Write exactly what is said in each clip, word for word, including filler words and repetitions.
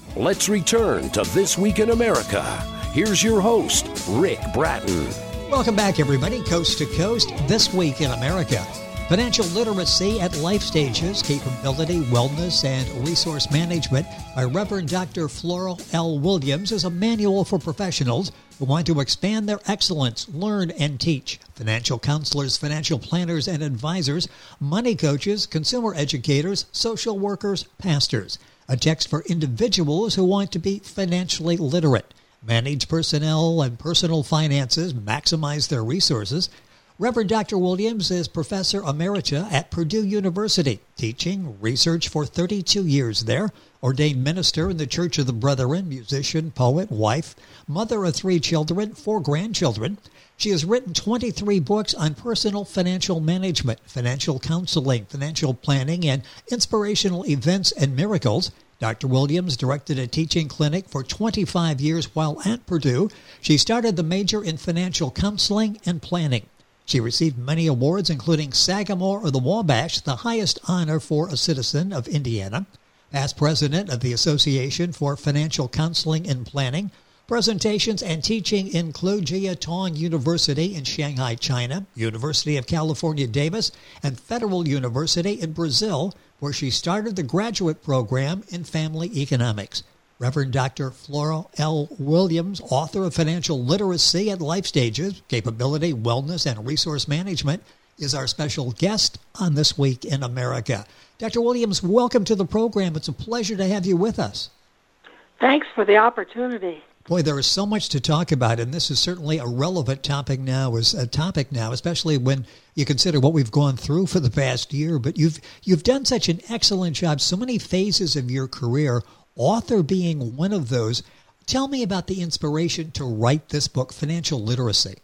Let's return to This Week in America. Here's your host, Rick Bratton. Welcome back, everybody, coast to coast, This Week in America. Financial Literacy at Life Stages, Capability, Wellness, and Resource Management by Reverend Doctor Floral L. Williams is a manual for professionals who want to expand their excellence, learn, and teach. Financial counselors, financial planners, and advisors, money coaches, consumer educators, social workers, pastors. A text for individuals who want to be financially literate, manage personnel and personal finances, maximize their resources. Reverend Doctor Williams is Professor Emerita at Purdue University, teaching research for thirty-two years there, ordained minister in the Church of the Brethren, musician, poet, wife, mother of three children, four grandchildren. She has written twenty-three books on personal financial management, financial counseling, financial planning, and inspirational events and miracles. Doctor Williams directed a teaching clinic for twenty-five years while at Purdue. She started the major in financial counseling and planning. She received many awards, including Sagamore of the Wabash, the highest honor for a citizen of Indiana. Past president of the Association for Financial Counseling and Planning. Presentations and teaching include Jia Tong University in Shanghai, China, University of California, Davis, and Federal University in Brazil, where she started the graduate program in family economics. Reverend Doctor Floral L. Williams, author of Financial Literacy at Life Stages, Capability, Wellness, and Resource Management, is our special guest on This Week in America. Doctor Williams, welcome to the program. It's a pleasure to have you with us. Thanks for the opportunity. Boy, there is so much to talk about, and this is certainly a relevant topic now, is a topic now, especially when you consider what we've gone through for the past year. But you've you've done such an excellent job, so many phases of your career, author being one of those. Tell me about the inspiration to write this book, Financial Literacy.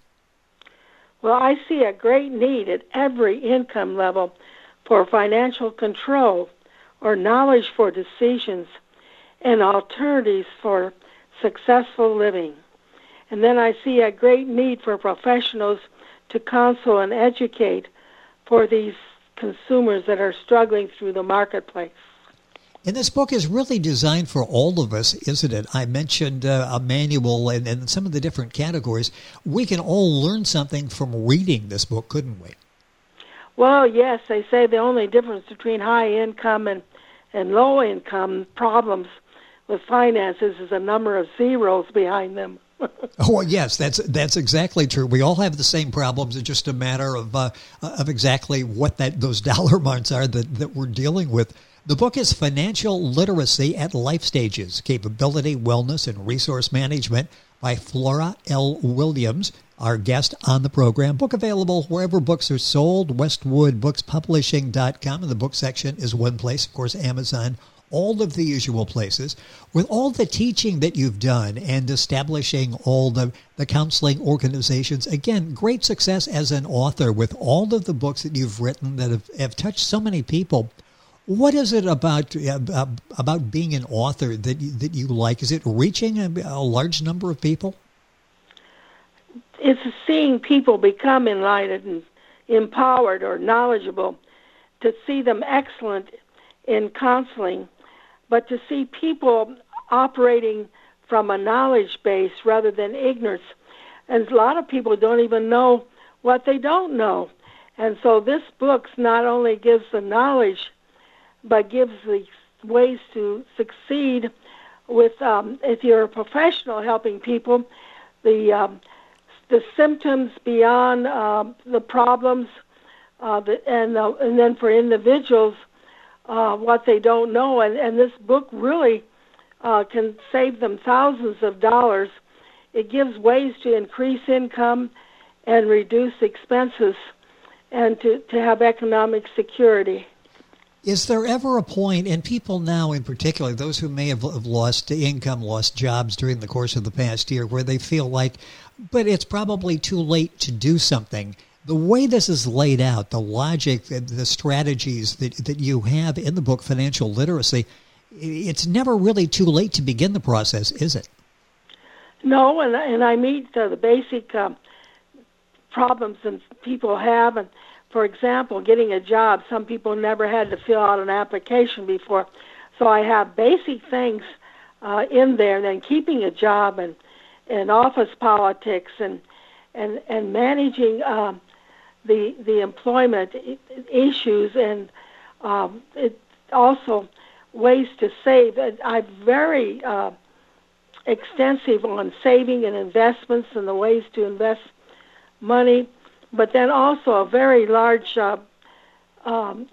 Well, I see a great need at every income level for financial control or knowledge for decisions and alternatives for successful living. And then I see a great need for professionals to counsel and educate for these consumers that are struggling through the marketplace. And this book is really designed for all of us, isn't it? I mentioned uh, a manual and, and some of the different categories. We can all learn something from reading this book, couldn't we? Well, yes. They say the only difference between high income and, and low income problems with finances is a number of zeros behind them. Oh, yes, that's that's exactly true. We all have the same problems. It's just a matter of uh, of exactly what that those dollar amounts are that, that we're dealing with. The book is Financial Literacy at Life Stages, Capability, Wellness, and Resource Management by Flora L. Williams, our guest on the program. Book available wherever books are sold, westwood books publishing dot com, and the book section is one place, of course, Amazon, all of the usual places. With all the teaching that you've done and establishing all the, the counseling organizations, again, great success as an author with all of the books that you've written that have, have touched so many people. What is it about uh, about being an author that you, that you like? Is it reaching a, a large number of people? It's seeing people become enlightened and empowered or knowledgeable, to see them excellent in counseling, but to see people operating from a knowledge base rather than ignorance. And a lot of people don't even know what they don't know. And so this book not only gives the knowledge, but gives the ways to succeed with, um, if you're a professional helping people, the um, the symptoms beyond uh, the problems, uh, the, and, uh, and then for individuals, uh, what they don't know. And, and this book really uh, can save them thousands of dollars. It gives ways to increase income and reduce expenses and to, to have economic security. Is there ever a point, and people now in particular, those who may have lost income, lost jobs during the course of the past year, where they feel like, but it's probably too late to do something? The way this is laid out, the logic, the strategies that, that you have in the book, Financial Literacy, it's never really too late to begin the process, is it? No, and, and I meet uh, the basic um, problems that people have. And for example, getting a job, some people never had to fill out an application before. So I have basic things uh, in there, and then keeping a job and, and office politics and and and managing um, the the employment issues, and um, it also ways to save. I'm very uh, extensive on saving and investments and the ways to invest money, but then also a very large uh, um,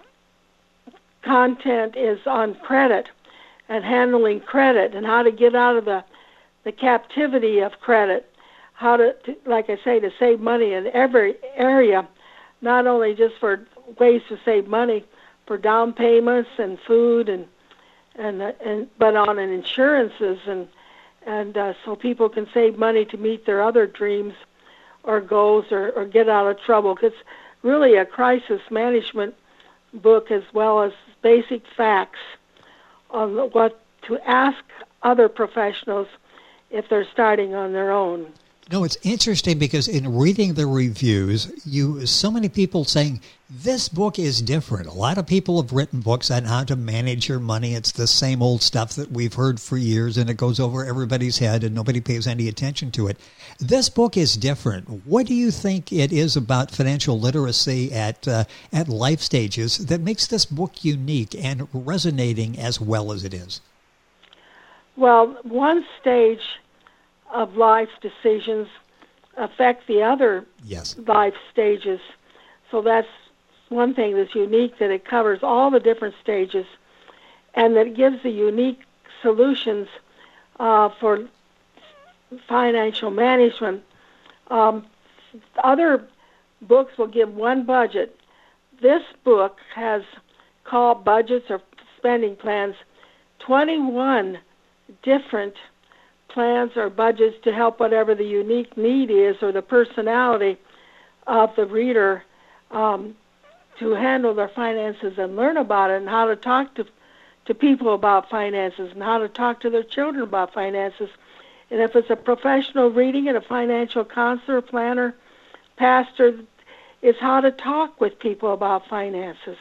content is on credit and handling credit and how to get out of the, the captivity of credit, how to, to, like I say, to save money in every area, not only just for ways to save money for down payments and food and and and but on an insurances and and uh, so people can save money to meet their other dreams or goals or, or get out of trouble. It's really a crisis management book as well as basic facts on what to ask other professionals if they're starting on their own. No, it's interesting because in reading the reviews, you so many people saying this book is different. A lot of people have written books on how to manage your money. It's the same old stuff that we've heard for years, and it goes over everybody's head, and nobody pays any attention to it. This book is different. What do you think it is about financial literacy at uh, at life stages that makes this book unique and resonating as well as it is? Well, one stage of life decisions affect the other yes. life stages. So that's one thing that's unique, that it covers all the different stages and that it gives the unique solutions uh, for financial management. Um, other books will give one budget. This book has called budgets or spending plans twenty-one different plans or budgets to help whatever the unique need is or the personality of the reader um, to handle their finances and learn about it and how to talk to to people about finances and how to talk to their children about finances. And if it's a professional reading it, a financial counselor, planner, pastor, it's how to talk with people about finances.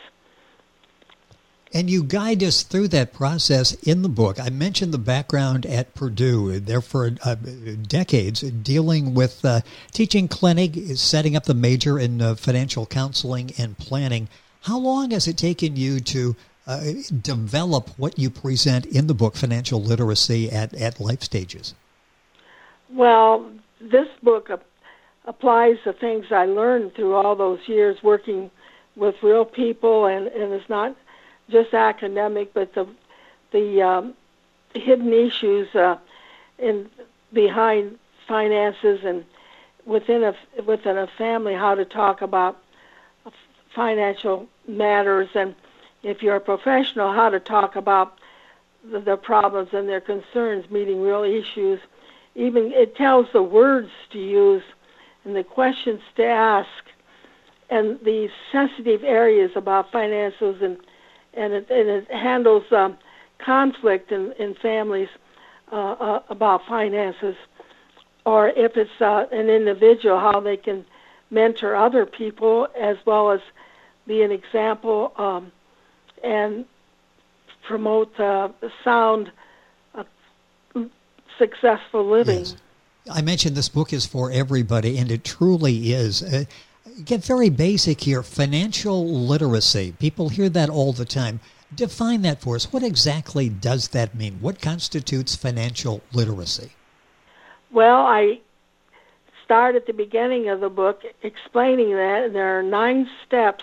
And you guide us through that process in the book. I mentioned the background at Purdue, there for uh, decades, dealing with uh, teaching clinic, setting up the major in uh, financial counseling and planning. How long has it taken you to uh, develop what you present in the book, Financial Literacy at, at Life Stages? Well, this book uh, applies the things I learned through all those years working with real people, and, and it's not just academic, but the the um, hidden issues uh, in behind finances and within a within a family, how to talk about financial matters, and if you're a professional, how to talk about the, the problems and their concerns, meeting real issues. Even it tells the words to use and the questions to ask, and the sensitive areas about finances and. And it, and it handles um, conflict in, in families uh, uh, about finances, or if it's uh, an individual, how they can mentor other people as well as be an example um, and promote uh, sound, uh, successful living. Yes. I mentioned this book is for everybody, and it truly is. Uh, Get very basic here. Financial literacy. People hear that all the time. Define that for us. What exactly does that mean? What constitutes financial literacy? Well, I start at the beginning of the book explaining that there are nine steps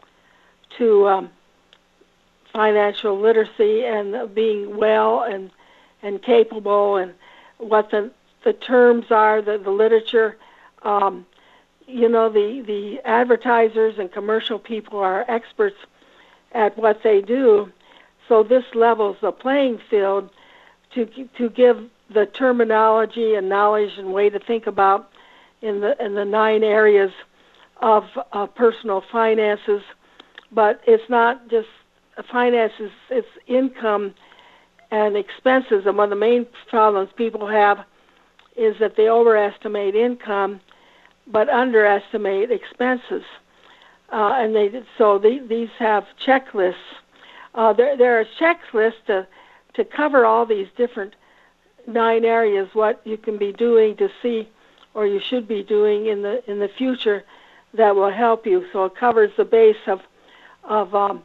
to um, financial literacy and being well and and capable, and what the the terms are, the, the literature. Um, You know, the, the advertisers and commercial people are experts at what they do, so this levels the playing field to to give the terminology and knowledge and way to think about in the in the nine areas of uh, personal finances. But it's not just finances; it's income and expenses. And one of the main problems people have is that they overestimate income but underestimate expenses, uh, and they so the, these have checklists. Uh, there there are checklists to to cover all these different nine areas what you can be doing to see, or you should be doing in the in the future that will help you. So it covers the base of of um,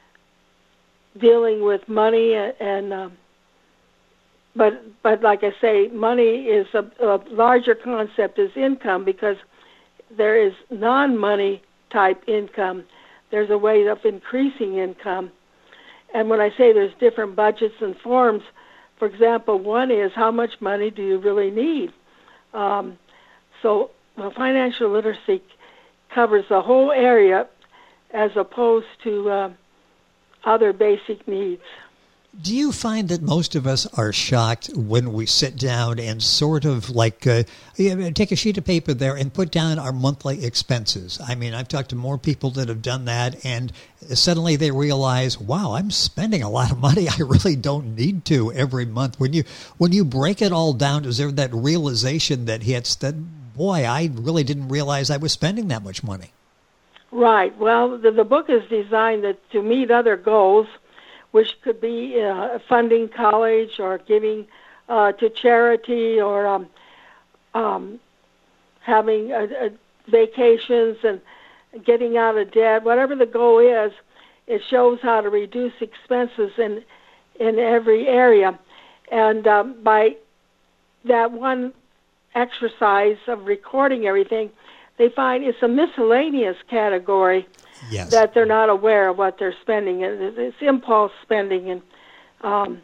dealing with money and. and um, But but like I say, money is a, a larger concept as income, because there is non-money type income. There's a way of increasing income. And when I say there's different budgets and forms, for example, one is how much money do you really need? Um, so well, financial literacy covers the whole area as opposed to uh, other basic needs. Do you find that most of us are shocked when we sit down and sort of like uh, take a sheet of paper there and put down our monthly expenses? I mean, I've talked to more people that have done that, and suddenly they realize, wow, I'm spending a lot of money I really don't need to every month. When you when you break it all down, is there that realization that hits that, boy, I really didn't realize I was spending that much money? Right. Well, the, the book is designed that, to meet other goals, which could be uh, funding college or giving uh, to charity or um, um, having uh, uh, vacations and getting out of debt. Whatever the goal is, it shows how to reduce expenses in in every area. And um, by that one exercise of recording everything, they find it's a miscellaneous category. Yes. That they're not aware of what they're spending. It's impulse spending. And um,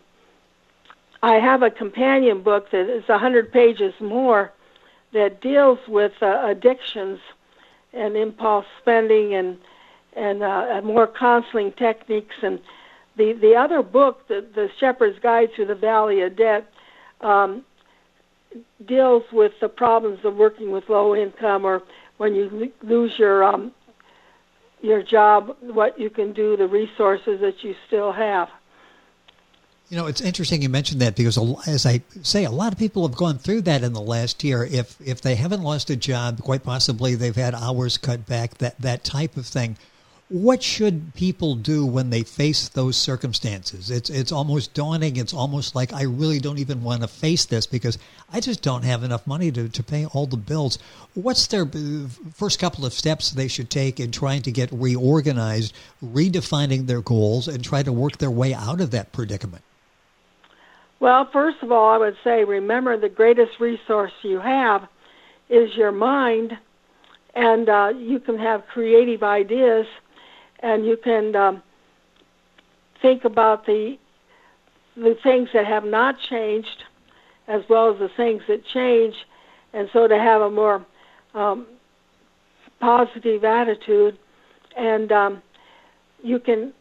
I have a companion book that is one hundred pages more that deals with uh, addictions and impulse spending and and uh, more counseling techniques. And the, the other book, the, the Shepherd's Guide Through the Valley of Debt, um, deals with the problems of working with low income, or when you lose your um, your job, what you can do, the resources that you still have. You know, it's interesting you mentioned that, because as I say, a lot of people have gone through that in the last year. If if they haven't lost a job, quite possibly they've had hours cut back, that, that type of thing. What should people do when they face those circumstances? It's it's almost daunting. It's almost like I really don't even want to face this because I just don't have enough money to, to pay all the bills. What's their first couple of steps they should take in trying to get reorganized, redefining their goals, and try to work their way out of that predicament? Well, first of all, I would say remember the greatest resource you have is your mind, and uh, you can have creative ideas. And you can um, think about the the things that have not changed, as well as the things that change, and so to have a more um, positive attitude. And um, you can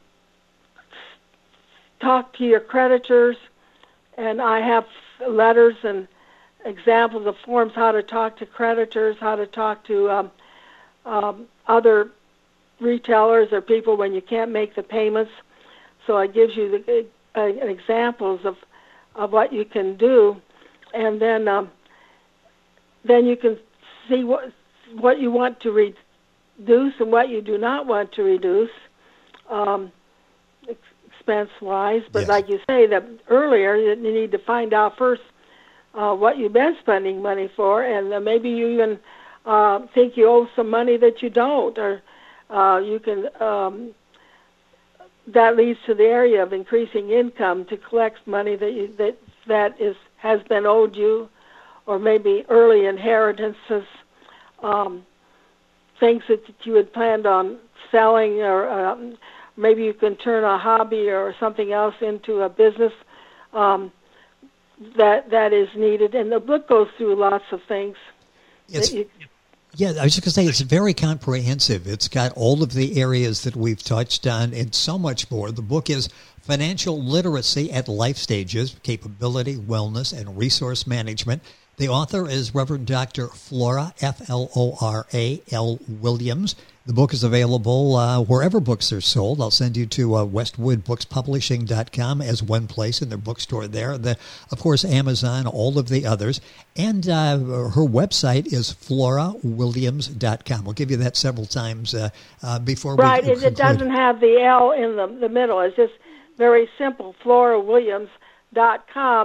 talk to your creditors, and I have letters and examples of forms how to talk to creditors, how to talk to um, um, other retailers or people when you can't make the payments. So it gives you the uh, examples of of what you can do, and then um, then you can see what what you want to reduce and what you do not want to reduce, um, expense wise. But yes. Like you say that earlier, you need to find out first uh, what you've been spending money for, and uh, maybe you even uh, think you owe some money that you don't, or Uh, you can, um, that leads to the area of increasing income to collect money that you, that that is has been owed you, or maybe early inheritances, um, things that you had planned on selling, or um, maybe you can turn a hobby or something else into a business um, that that is needed. And the book goes through lots of things. Yes. That you, Yeah, I was just going to say, it's very comprehensive. It's got all of the areas that we've touched on and so much more. The book is Financial Literacy at Life Stages, Capability, Wellness, and Resource Management. The author is Reverend Doctor Flora, F L O R A L Williams. The book is available uh, wherever books are sold. I'll send you to uh, westwood books publishing dot com as one place in their bookstore there. The, of course, Amazon, all of the others. And uh, her website is flora williams dot com. We'll give you that several times uh, uh, before we Right, conclude. it, it doesn't have the L in the, the middle. It's just very simple, flora williams dot com.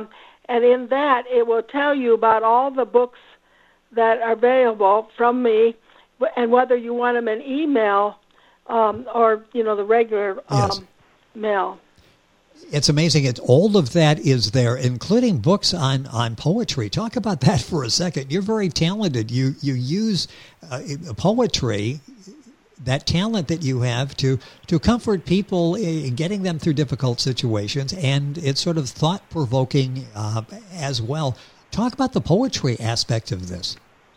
And in that, it will tell you about all the books that are available from me, and whether you want them in email um, or, you know, the regular um, yes. mail. It's amazing. It's, all of that is there, including books on, on poetry. Talk about that for a second. You're very talented. You you use uh, poetry, that talent that you have, to, to comfort people, uh, getting them through difficult situations, and it's sort of thought-provoking uh, as well. Talk about the poetry aspect of this.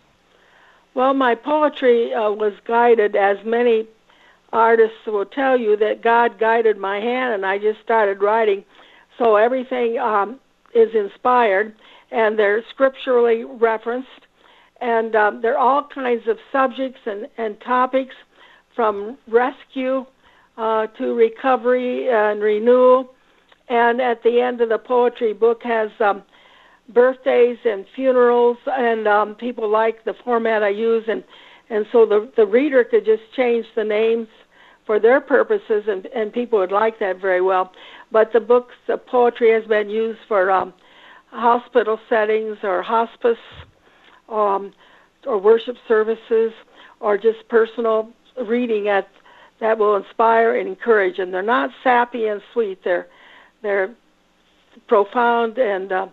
Well, my poetry uh, was guided, as many artists will tell you, that God guided my hand, and I just started writing. So everything um, is inspired, and they're scripturally referenced, and um, there are all kinds of subjects and, and topics, from rescue uh, to recovery and renewal. And at the end of the poetry book has um, birthdays and funerals, and um, people like the format I use, and, and so the, the reader could just change the names for their purposes, and, and people would like that very well. But the book's the poetry has been used for um, hospital settings or hospice um, or worship services, or just personal reading at, that will inspire and encourage. And they're not sappy and sweet. They're, they're profound and uh,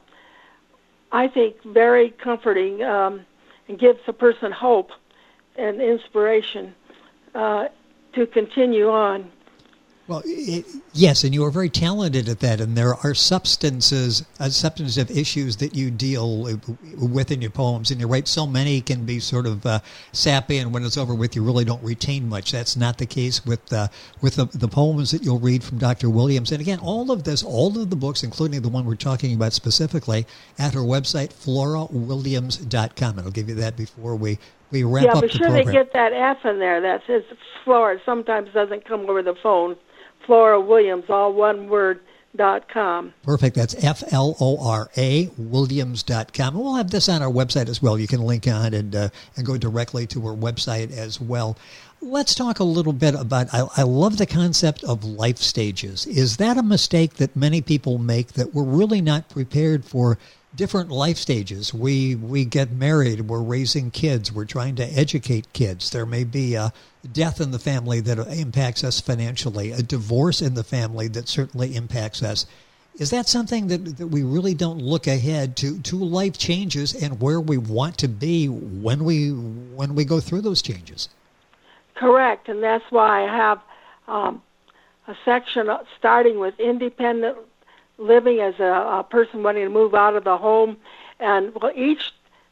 I think very comforting, um, and gives a person hope and inspiration uh, to continue on. Well, it, yes, and you are very talented at that, and there are substances, uh, substantive issues that you deal with in your poems, and you're right, so many can be sort of uh, sappy, and when it's over with, you really don't retain much. That's not the case with uh, with the, the poems that you'll read from Doctor Williams. And again, all of this, all of the books, including the one we're talking about specifically, at her website, flora williams dot com. And I'll give you that before we, we wrap yeah, up the be sure program. they get that F in there. That says Flora. It sometimes doesn't come over the phone. Flora Williams, all one word, dot com. Perfect. That's F L O R A, Williams dot com. And we'll have this on our website as well. You can link on and uh, and go directly to our website as well. Let's talk a little bit about, I, I love the concept of life stages. Is that a mistake that many people make, that we're really not prepared for different life stages? We we get married, we're raising kids, we're trying to educate kids. There may be a death in the family that impacts us financially, a divorce in the family that certainly impacts us. Is that something that, that we really don't look ahead to, to life changes and where we want to be when we when we go through those changes? Correct, and that's why I have um, a section starting with independent living as a, a person wanting to move out of the home. And well, each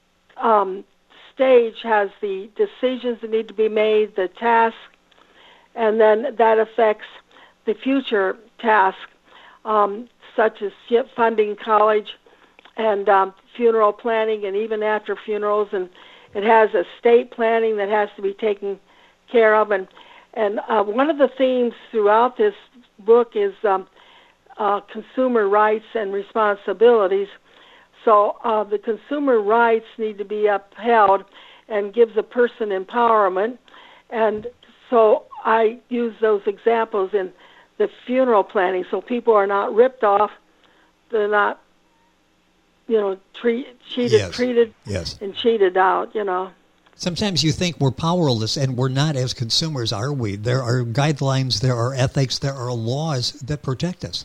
um, stage has the decisions that need to be made, the task, and then that affects the future task, um, such as funding college and um, funeral planning, and even after funerals. And it has estate planning that has to be taken care of. And, and uh, one of the themes throughout this book is um, Uh, consumer rights and responsibilities. So uh, the consumer rights need to be upheld and gives a person empowerment. And so I use those examples in the funeral planning, so people are not ripped off, they're not, you know, treat, cheated, yes. treated yes. and cheated out, you know. Sometimes you think we're powerless, and we're not as consumers, are we? There are guidelines, there are ethics, there are laws that protect us.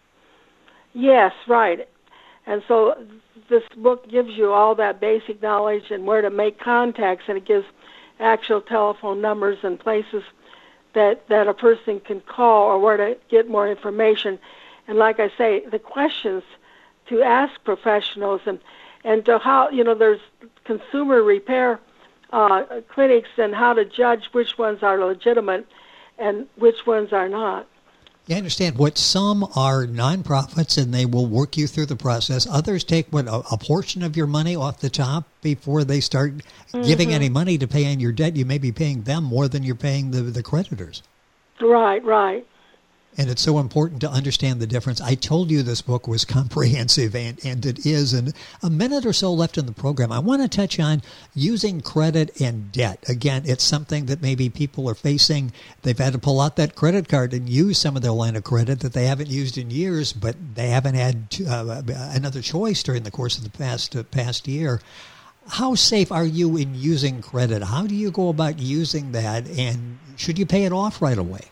Yes, right. And so this book gives you all that basic knowledge and where to make contacts, and it gives actual telephone numbers and places that, that a person can call or where to get more information. And like I say, the questions to ask professionals, and, and to how, you know, there's consumer repair uh, clinics, and how to judge which ones are legitimate and which ones are not. You understand what some are nonprofits, and they will work you through the process. Others take what a, a portion of your money off the top before they start mm-hmm. giving any money to pay on your debt. You may be paying them more than you're paying the, the creditors. Right, right. And it's so important to understand the difference. I told you this book was comprehensive, and, and it is. And a minute or so left in the program. I want to touch on using credit and debt. Again, it's something that maybe people are facing. They've had to pull out that credit card and use some of their line of credit that they haven't used in years, but they haven't had uh, another choice during the course of the past uh, past year. How safe are you in using credit? How do you go about using that, and should you pay it off right away?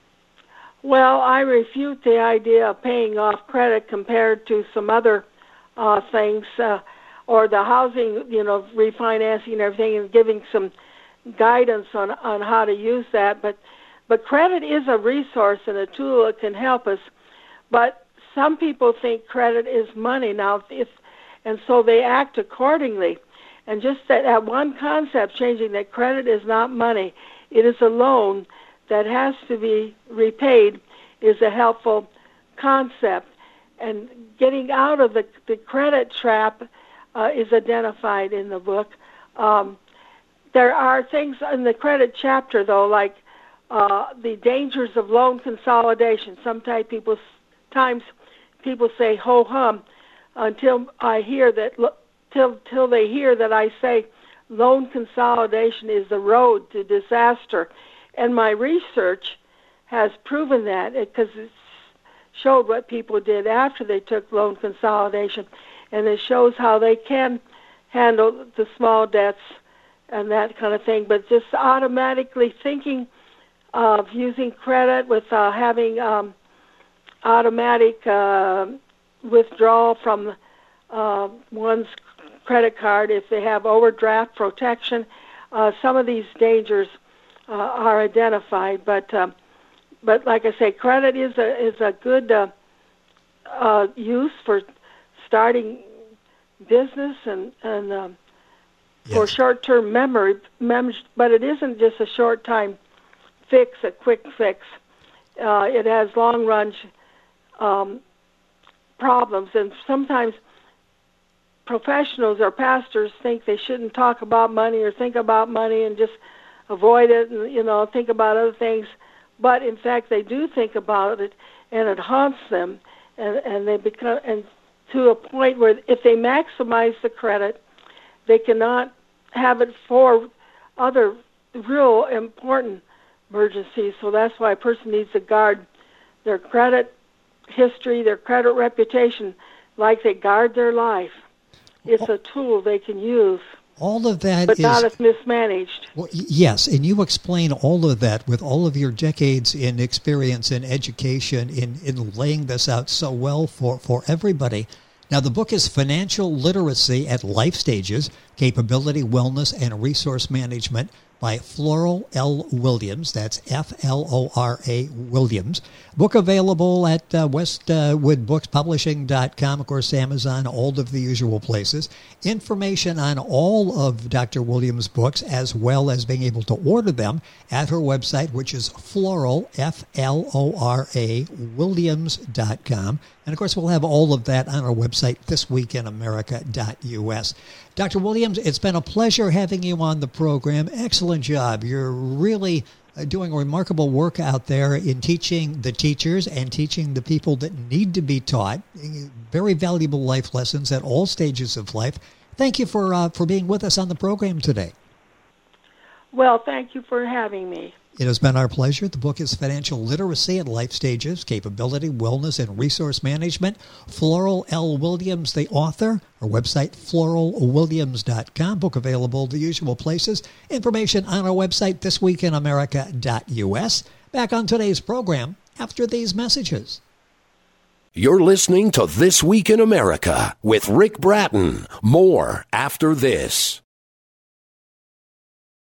Well, I refute the idea of paying off credit compared to some other uh, things, uh, or the housing, you know, refinancing and everything, and giving some guidance on on how to use that. But but credit is a resource and a tool that can help us. But some people think credit is money now, if, and so they act accordingly. And just that, that one concept changing, that credit is not money, it is a loan that has to be repaid, is a helpful concept. And getting out of the, the credit trap uh, is identified in the book. Um, there are things in the credit chapter, though, like uh, the dangers of loan consolidation. Sometimes people, times people say ho-hum until I hear that, till, till they hear that I say loan consolidation is the road to disaster. And my research has proven that, because it showed what people did after they took loan consolidation, and it shows how they can handle the small debts and that kind of thing. But just automatically thinking of using credit with uh, having um, automatic uh, withdrawal from uh, one's credit card if they have overdraft protection, uh, some of these dangers Uh, are identified, but um, but like I say, credit is a is a good uh, uh, use for starting business and and um, yes. for short-term memory, mem- but it isn't just a short-time fix, a quick fix. Uh, it has long-run um, problems, and sometimes professionals or pastors think they shouldn't talk about money or think about money and just avoid it and, you know, think about other things. But in fact, they do think about it, and it haunts them, and, and they become, and to a point where if they maximize the credit, they cannot have it for other real important emergencies. So that's why a person needs to guard their credit history, their credit reputation, like they guard their life. It's a tool they can use. All of that but is... But not if mismanaged. Well, yes, and you explain all of that with all of your decades in experience in education, in, in laying this out so well for, for everybody. Now, the book is Financial Literacy at Life Stages, Capability, Wellness, and Resource Management by Floral L. Williams. That's F L O R A Williams. Book available at uh, westwood books publishing dot com, of course, Amazon, all of the usual places. Information on all of Doctor Williams' books, as well as being able to order them at her website, which is Floral, F L O R A, Williams dot com. And, of course, we'll have all of that on our website, this week in america dot U S. Doctor Williams, it's been a pleasure having you on the program. Excellent job. You're really doing remarkable work out there in teaching the teachers and teaching the people that need to be taught. Very valuable life lessons at all stages of life. Thank you for uh, for being with us on the program today. Well, thank you for having me. It has been our pleasure. The book is Financial Literacy at Life Stages, Capability, Wellness, and Resource Management. Floral L. Williams, the author. Our website, floral williams dot com. Book available the usual places. Information on our website, this week in america dot U S. Back on today's program after these messages. You're listening to This Week in America with Rick Bratton. More after this.